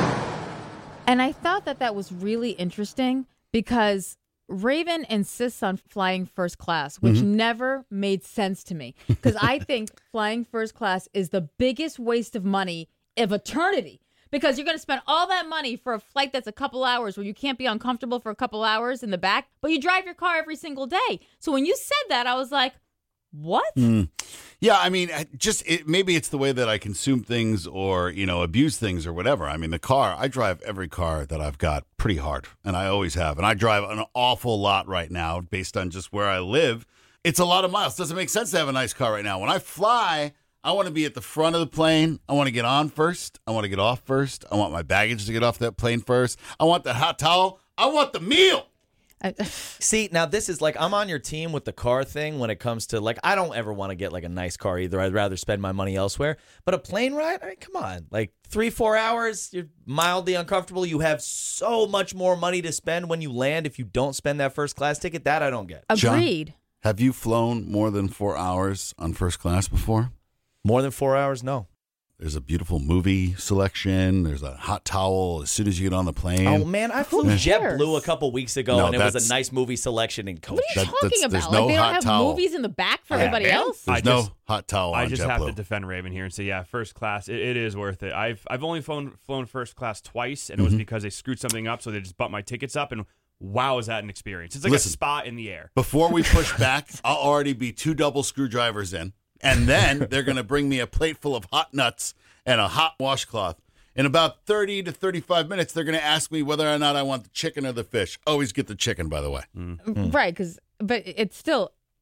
And I thought that that was really interesting because Raven insists on flying first class, which Mhm. never made sense to me because I think flying first class is the biggest waste of money of eternity because you're going to spend all that money for a flight that's a couple hours where you can't be uncomfortable for a couple hours in the back, but you drive your car every single day. So when you said that, I was like, what? Mm. Yeah, I mean, I- just it, maybe it's the way that I consume things or, you know, abuse things or whatever. I mean, the car, I drive every car that I've got pretty hard, and I always have. And I drive an awful lot right now based on just where I live. It's a lot of miles. Doesn't make sense to have a nice car right now. When I fly, I want to be at the front of the plane. I want to get on first. I want to get off first. I want my baggage to get off that plane first. I want the hot towel. I want the meal. See, now this is like I'm on your team with the car thing when it comes to like I don't ever want to get like a nice car either. I'd rather spend my money elsewhere. But a plane ride, I mean, come on, like three, four hours, you're mildly uncomfortable. You have so much more money to spend when you land if you don't spend that first class ticket. That I don't get. Agreed. John, have you flown more than four hours on first class before? More than four hours? No. There's a beautiful movie selection. There's a hot towel as soon as you get on the plane. Oh man, I flew Yeah. JetBlue a couple weeks ago, No, and it was that's- a nice movie selection in coach. What are you That- talking that's- about? there's Like no they don't hot have towel. movies in the back for Yeah, everybody man. else? There's I no just- hot towel I on just have to JetBlue. defend Raven here and say, yeah, first class, it, it is worth it. I've I've only flown flown first class twice, and it was Mhm. because they screwed something up, so they just bumped my tickets up, and wow, is that an experience? It's like Listen, a spot in the air. Before we push back, I'll already be two double screwdrivers in. And then they're going to bring me a plate full of hot nuts and a hot washcloth. In about thirty to thirty-five minutes, they're going to ask me whether or not I want the chicken or the fish. Always get the chicken, by the way. Right, because but it's still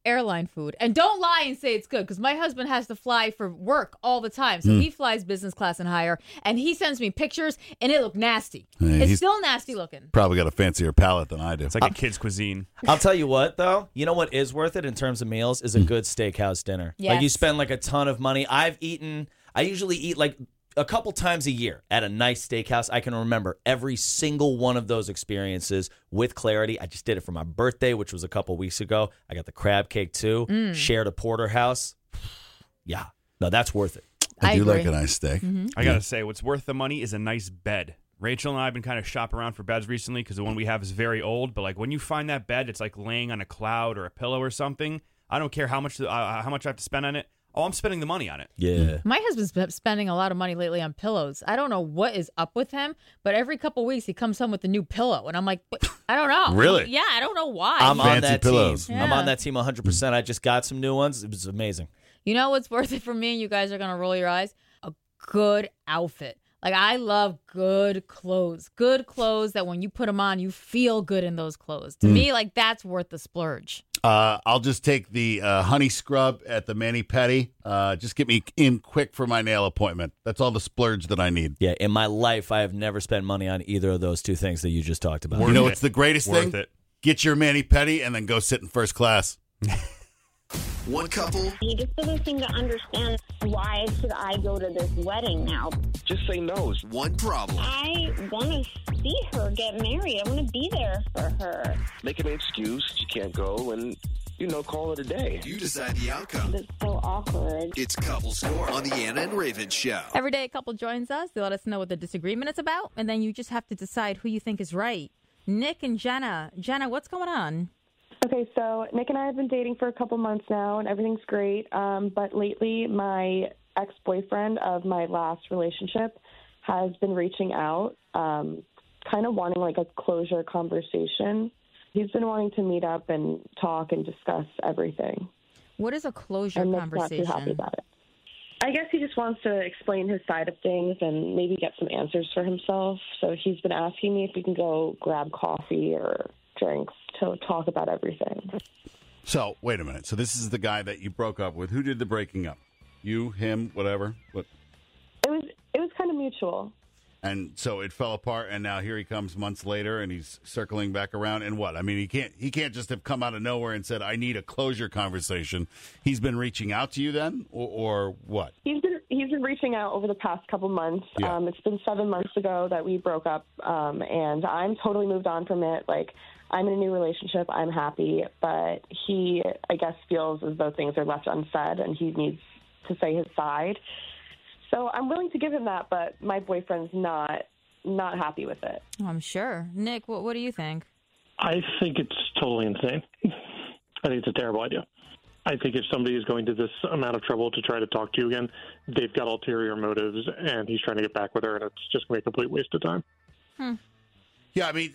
airline food. And don't lie and say it's good, because my husband has to fly for work all the time. So Mm. he flies business class and higher, and he sends me pictures, and it looked nasty. Yeah, it's he's- still nasty looking. Probably got a fancier palate than I do. It's like a kid's cuisine. I'll tell you what, though. You know what is worth it in terms of meals is a good steakhouse dinner. Like you Yes. spend like a ton of money. I've eaten, I usually eat like a couple times a year at a nice steakhouse. I can remember every single one of those experiences with clarity. I just did it for my birthday, which was a couple weeks ago. I got the crab cake too. Mm. Shared a porterhouse. Yeah. No, that's worth it. I, I do agree. like a nice steak. Mhm. I gotta say, what's worth the money is a nice bed. Rachel and I have been kind of shopping around for beds recently because the one we have is very old. But like when you find that bed, it's like laying on a cloud or a pillow or something. I don't care how much uh, how much I have to spend on it. Oh, I'm spending the money on it. Yeah. My husband's been spending a lot of money lately on pillows. I don't know what is up with him, but every couple weeks he comes home with a new pillow, and I'm like, "But I don't know. Really? Yeah, I don't know why. I'm on Fancy that pillows. team. Yeah. I'm on that team one hundred percent. I just got some new ones. It was amazing. You know what's worth it for me? And you guys are gonna roll your eyes. A good outfit. Like, I love good clothes. Good clothes that when you put them on, you feel good in those clothes. To Mm. me, like, that's worth the splurge. Uh, I'll just take the uh, honey scrub at the mani-pedi. Uh, just get me in quick for my nail appointment. That's all the splurge that I need. Yeah, in my life, I have never spent money on either of those two things that you just talked about. you know it. what's the greatest Worth thing? it. Get your mani-pedi and then go sit in first class. One couple. He just doesn't seem to understand why should I go to this wedding now. Just say no. One problem. I want to see her get married. I want to be there for her. Make an excuse. You can't go, and you know, call it a day. You decide the outcome. It's so awkward. It's Couple Score on the Anna and Raven Show. Every day a couple joins us. They let us know what the disagreement is about, and then you just have to decide who you think is right. Nick and Jenna. Jenna, what's going on? Okay, so Nick and I have been dating for a couple months now, and everything's great. Um, but lately, my ex-boyfriend of my last relationship has been reaching out, um, kind of wanting like a closure conversation. He's been wanting to meet up and talk and discuss everything. What is a closure and Nick's conversation? not too happy about it. I guess he just wants to explain his side of things and maybe get some answers for himself. So he's been asking me if we can go grab coffee or drinks to talk about everything. So, wait a minute. So this is the guy that you broke up with. Who did the breaking up? You, him, whatever? What? It was it was kind of mutual. And so it fell apart, and now here he comes months later, and he's circling back around. And what? I mean, he can't he can't just have come out of nowhere and said, "I need a closure conversation." He's been reaching out to you then, or, or what? He's been he's been reaching out over the past couple months. Yeah. Um, it's been seven months ago that we broke up, um, and I'm totally moved on from it. Like, I'm in a new relationship. I'm happy, but he, I guess, feels as though things are left unsaid, and he needs to say his side. So I'm willing to give him that, but my boyfriend's not not happy with it. Oh, I'm sure. Nick, what, what do you think? I think it's totally insane. I think it's a terrible idea. I think if somebody is going to this amount of trouble to try to talk to you again, they've got ulterior motives, and he's trying to get back with her, and it's just going to be a complete waste of time. Hmm. Yeah, I mean,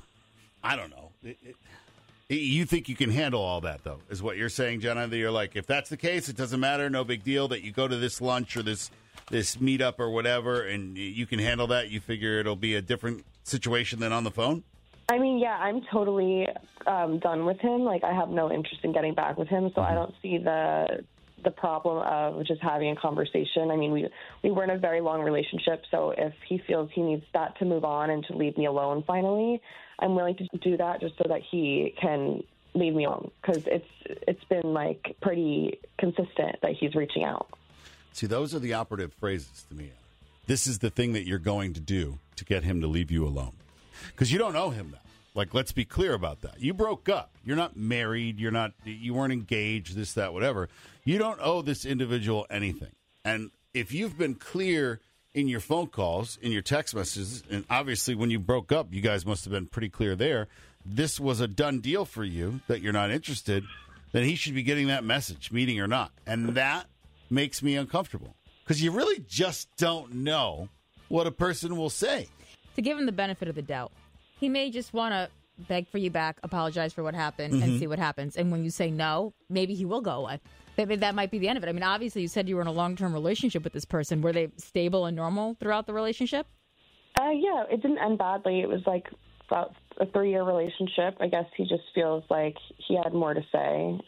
I don't know. It, it, you think you can handle all that, though, is what you're saying, Jenna? That you're like, if that's the case, it doesn't matter, no big deal, that you go to this lunch or this this meetup or whatever, and you can handle that. You figure it'll be a different situation than on the phone? I mean, yeah, I'm totally um, done with him. Like, I have no interest in getting back with him, so I don't see the the problem of just having a conversation. I mean, we we were in a very long relationship, so if he feels he needs that to move on and to leave me alone finally, I'm willing to do that just so that he can leave me alone, because it's it's been, like, pretty consistent that he's reaching out. See, those are the operative phrases to me. This is the thing that you're going to do to get him to leave you alone. Because you don't know him now. Like, let's be clear about that. You broke up. You're not married. You're not. You weren't engaged, this, that, whatever. You don't owe this individual anything. And if you've been clear in your phone calls, in your text messages, and obviously when you broke up, you guys must have been pretty clear there, this was a done deal for you, that you're not interested, then he should be getting that message, meeting or not. And that makes me uncomfortable. Because you really just don't know what a person will say. To give him the benefit of the doubt, he may just want to beg for you back, apologize for what happened, Mhm. and see what happens. And when you say no, maybe he will go away. Maybe that might be the end of it. I mean, obviously, you said you were in a long-term relationship with this person. Were they stable and normal throughout the relationship? Uh, yeah, it didn't end badly. It was like about a three-year relationship. I guess he just feels like he had more to say.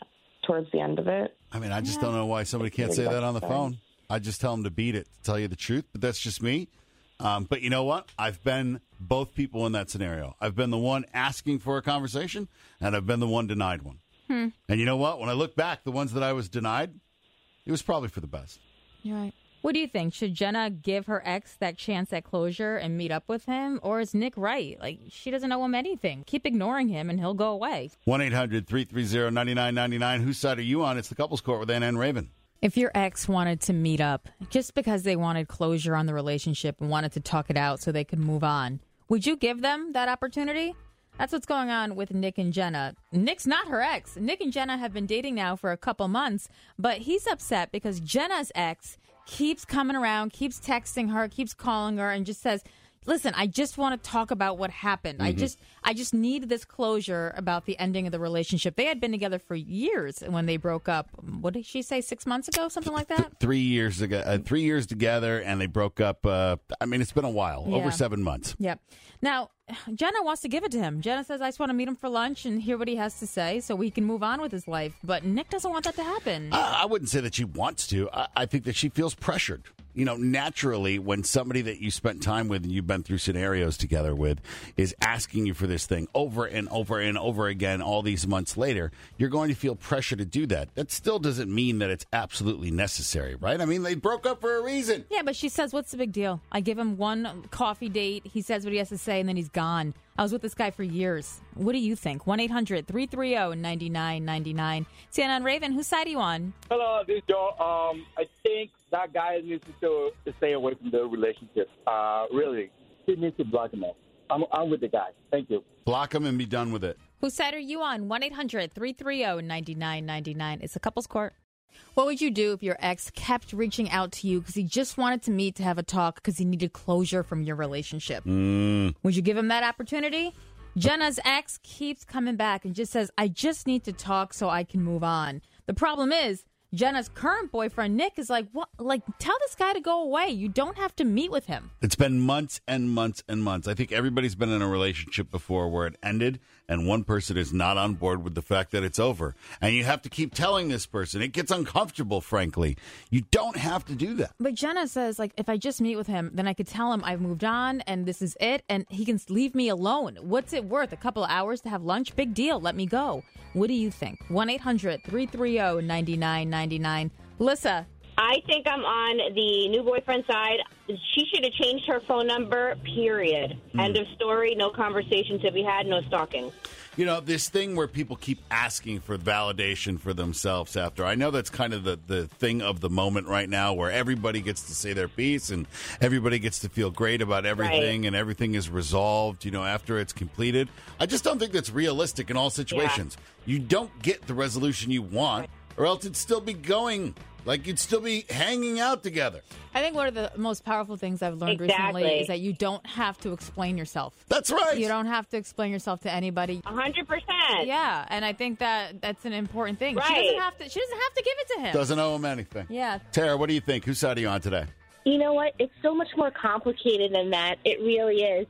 towards the end of it. I mean, I just don't know why somebody can't say that on the phone. I just tell them to beat it, to tell you the truth, but that's just me. Um, but you know what? I've been both people in that scenario. I've been the one asking for a conversation, and I've been the one denied one. Hmm. And you know what? When I look back, the ones that I was denied, it was probably for the best. You're right. What do you think? Should Jenna give her ex that chance at closure and meet up with him? Or is Nick right? Like, she doesn't owe him anything. Keep ignoring him and he'll go away. one eight hundred three three zero nine nine nine nine. Whose side are you on? It's the Couples Court with Ann and Raven. If your ex wanted to meet up just because they wanted closure on the relationship and wanted to talk it out so they could move on, would you give them that opportunity? That's what's going on with Nick and Jenna. Nick's not her ex. Nick and Jenna have been dating now for a couple months, but he's upset because Jenna's ex keeps coming around, keeps texting her, keeps calling her, and just says, listen, I just want to talk about what happened. I Mhm. just I just need this closure about the ending of the relationship. They had been together for years when they broke up. What did she say, six months ago? Something like that? Three years ago, uh, three years together, and they broke up. Uh, I mean, it's been a while, Yeah. over seven months. Yep. Now, Jenna wants to give it to him. Jenna says, I just want to meet him for lunch and hear what he has to say so he can move on with his life. But Nick doesn't want that to happen. I, I wouldn't say that she wants to. I, I think that she feels pressured. You know, naturally, when somebody that you spent time with and you've been through scenarios together with is asking you for this thing over and over and over again all these months later, you're going to feel pressure to do that. That still doesn't mean that it's absolutely necessary, right? I mean, they broke up for a reason. Yeah, but she says, what's the big deal? I give him one coffee date. He says what he has to say, and then he's gone. I was with this guy for years. What do you think? one eight hundred three three zero nine nine nine nine. Sienna and Raven, whose side are you on? Hello, this is Joe. Um, I think that guy needs to, to stay away from the relationship. Uh, really, he needs to block him out. I'm, I'm with the guy. Thank you. Block him and be done with it. Whose side are you on? one eight hundred three three zero nine nine nine nine. It's a couple's court. What would you do if your ex kept reaching out to you because he just wanted to meet to have a talk because he needed closure from your relationship? Mm. Would you give him that opportunity? Jenna's ex keeps coming back and just says, I just need to talk so I can move on. The problem is, Jenna's current boyfriend, Nick, is like, what? Like, tell this guy to go away. You don't have to meet with him. It's been months and months and months. I think everybody's been in a relationship before where it ended and one person is not on board with the fact that it's over. And you have to keep telling this person. It gets uncomfortable, frankly. You don't have to do that. But Jenna says, like, if I just meet with him, then I could tell him I've moved on and this is it, and he can leave me alone. What's it worth? A couple of hours to have lunch? Big deal. Let me go. What do you think? one eight hundred three three zero nine nine nine nine. Melissa. I think I'm on the new boyfriend side. She should have changed her phone number, period. Mm. End of story. No conversation to be had. No stalking. You know, this thing where people keep asking for validation for themselves after. I know that's kind of the, the thing of the moment right now where everybody gets to say their piece and everybody gets to feel great about everything Right. and everything is resolved, you know, after it's completed. I just don't think that's realistic in all situations. You don't get the resolution you want or else it'd still be going. Like, you'd still be hanging out together. I think one of the most powerful things I've learned Exactly. recently is that you don't have to explain yourself. That's right. You don't have to explain yourself to anybody. A hundred percent. Yeah, and I think that that's an important thing. She Right. doesn't have to. She doesn't have to give it to him. Doesn't owe him anything. Yeah. Tara, what do you think? Whose side are you on today? You know what? It's so much more complicated than that. It really is.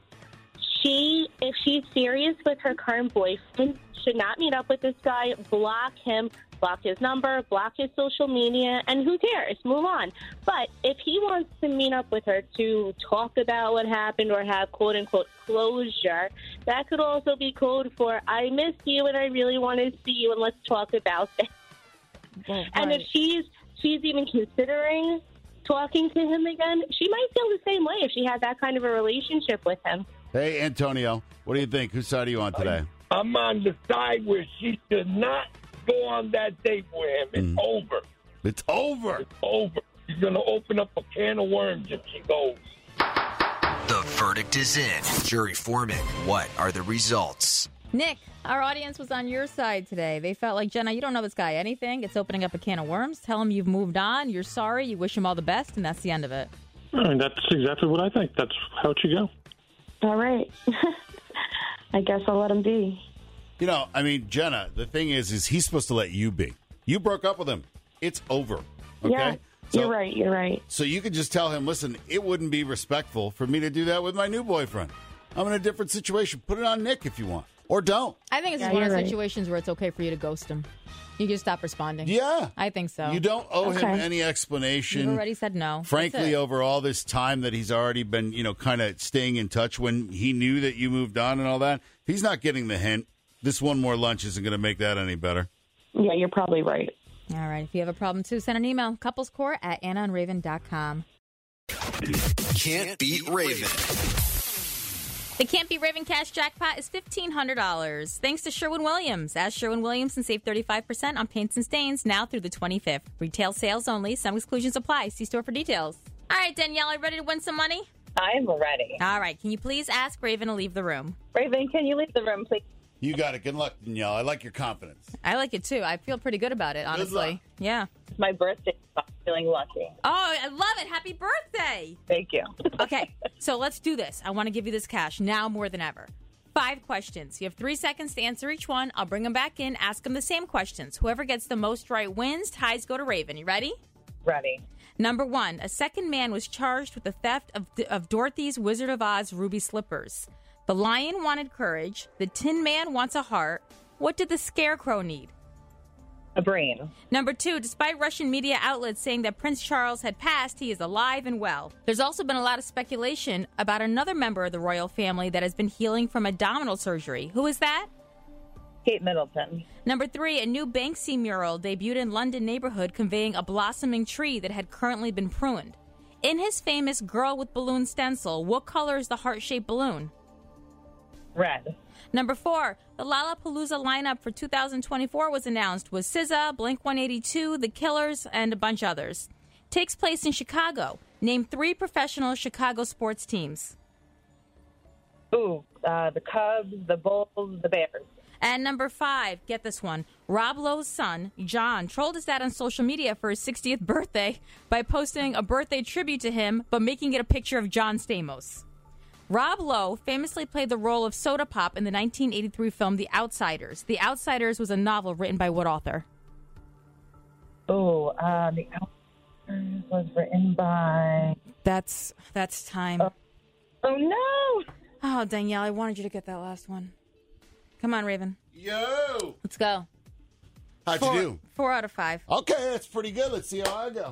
She, if she's serious with her current boyfriend, should not meet up with this guy, block him, block his number, block his social media, and who cares? Move on. But if he wants to meet up with her to talk about what happened or have quote-unquote closure, that could also be code for I miss you and I really want to see you and let's talk about this. Well, And if right. she's she's even considering talking to him again, she might feel the same way if she had that kind of a relationship with him. Hey, Antonio, what do you think? Whose side are you on today? I'm on the side where she should not go on that date with him. It's over. It's over. It's over. She's going to open up a can of worms if she goes. The verdict is in. Jury foreman, what are the results? Nick, our audience was on your side today. They felt like, Jenna, you don't know this guy anything. It's opening up a can of worms. Tell him you've moved on. You're sorry. You wish him all the best, and that's the end of it. I mean, that's exactly what I think. That's how it should go. All right. I guess I'll let him be. You know, I mean, Jenna, the thing is, is he's supposed to let you be. You broke up with him. It's over. Okay? Yeah, you're right. You're right. So you could just tell him, listen, it wouldn't be respectful for me to do that with my new boyfriend. I'm in a different situation. Put it on Nick if you want. or don't. I think it's Yeah, one of you're those right. situations where it's okay for you to ghost him. You just stop responding. Yeah. I think so. You don't owe him Okay. any explanation. You've already said no. That's Frankly, it. over all this time that he's already been, you know, kind of staying in touch when he knew that you moved on and all that, if he's not getting the hint, this one more lunch isn't going to make that any better. Yeah, you're probably right. All right. If you have a problem, too, send an email. couplescore at anna and raven dot com. Can't beat Raven. The Can't Be Raven Cash Jackpot is fifteen hundred dollars. Thanks to Sherwin-Williams. Ask Sherwin-Williams and save thirty-five percent on paints and stains now through the twenty-fifth. Retail sales only. Some exclusions apply. See store for details. All right, Danielle, are you ready to win some money? I'm ready. All right. Can you please ask Raven to leave the room? Raven, can you leave the room, please? You got it. Good luck, Danielle. I like your confidence. I like it, too. I feel pretty good about it, honestly. luck. Yeah. It's my birthday. So I'm feeling lucky. Oh, I love it. Happy birthday. Thank you. Okay, so let's do this. I want to give you this cash now more than ever. Five questions. You have three seconds to answer each one. I'll bring them back in, ask them the same questions. Whoever gets the most right wins. Ties go to Raven. You ready? Ready. Number one, a second man was charged with the theft of, of Dorothy's Wizard of Oz ruby slippers. The lion wanted courage. The Tin Man wants a heart. What did the Scarecrow need? A brain. Number two, despite Russian media outlets saying that Prince Charles had passed, he is alive and well. There's also been a lot of speculation about another member of the royal family that has been healing from abdominal surgery. Who is that? Kate Middleton. Number three, a new Banksy mural debuted in London neighborhood conveying a blossoming tree that had currently been pruned. In his famous Girl with Balloon stencil, what color is the heart-shaped balloon? Red. Number four, the Lollapalooza lineup for two thousand twenty-four was announced with S Z A, Blink one eighty-two, The Killers, and a bunch others. Takes place in Chicago. Name three professional Chicago sports teams. Ooh, uh, the Cubs, the Bulls, the Bears. And number five, get this one. Rob Lowe's son, John, trolled his dad on social media for his sixtieth birthday by posting a birthday tribute to him, but making it a picture of John Stamos. Rob Lowe famously played the role of Soda Pop in the nineteen eighty-three film The Outsiders. The Outsiders was a novel written by what author? Oh, uh, The Outsiders was written by... That's that's time. Oh, oh no! Oh, Danielle, I wanted you to get that last one. Come on, Raven. Yo! Let's go. How'd four, you do? Four out of five. Okay, that's pretty good. Let's see how I go.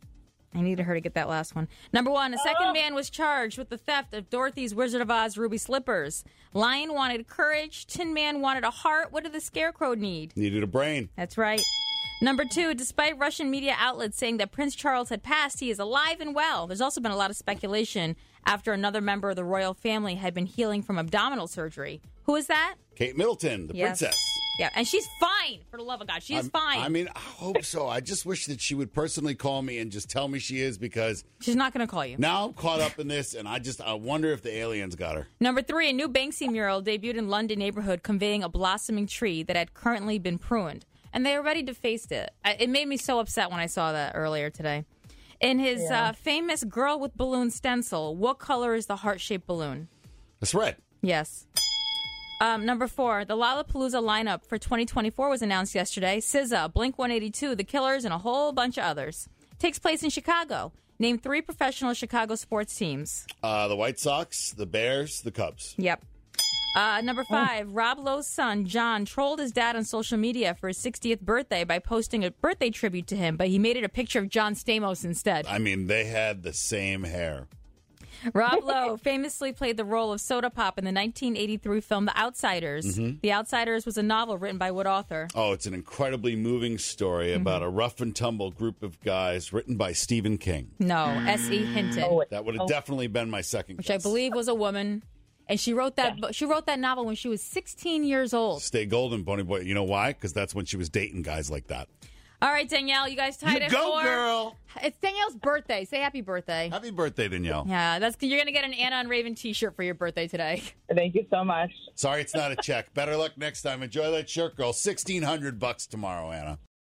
I needed her to get that last one. Number one, a second man was charged with the theft of Dorothy's Wizard of Oz ruby slippers. Lion wanted courage. Tin Man wanted a heart. What did the Scarecrow need? Needed a brain. That's right. Number two, despite Russian media outlets saying that Prince Charles had passed, he is alive and well. There's also been a lot of speculation after another member of the royal family had been healing from abdominal surgery. Who is that? Kate Middleton, the Yes. princess. Yeah, and she's fine, for the love of God. She is I'm- fine. I mean, I hope so. I just wish that she would personally call me and just tell me she is, because She's not going to call you. now I'm caught up in this, and I just I wonder if the aliens got her. Number three, a new Banksy mural debuted in London neighborhood conveying a blossoming tree that had currently been pruned. And they already defaced it. I- It made me so upset when I saw that earlier today. In his Yeah. uh, famous Girl with Balloon stencil, what color is the heart-shaped balloon? It's red. Yes. Um, number four, the Lollapalooza lineup for twenty twenty-four was announced yesterday. S Z A, Blink one eighty-two, The Killers, and a whole bunch of others. Takes place in Chicago. Name three professional Chicago sports teams. Uh, the White Sox, the Bears, the Cubs. Yep. Uh, number five, Rob Lowe's son, John, trolled his dad on social media for his sixtieth birthday by posting a birthday tribute to him, but he made it a picture of John Stamos instead. I mean, they had the same hair. Rob Lowe famously played the role of Soda Pop in the nineteen eighty-three film The Outsiders. Mhm. The Outsiders was a novel written by what author? Oh, it's an incredibly moving story Mm-hmm. about a rough and tumble group of guys written by Stephen King. No, S E. Hinton. That would have definitely been my second Which guess. I believe was a woman. And she wrote that bo- she wrote that novel when she was sixteen years old. Stay golden, Pony Boy. You know why? Because that's when she was dating guys like that. All right, Danielle, you guys tied You it go, for girl. It's Danielle's birthday. Say happy birthday. Happy birthday, Danielle. Yeah, that's you're gonna get an Anna and Raven T-shirt for your birthday today. Thank you so much. Sorry, it's not a check. Better luck next time. Enjoy that shirt, girl. Sixteen hundred bucks tomorrow, Anna.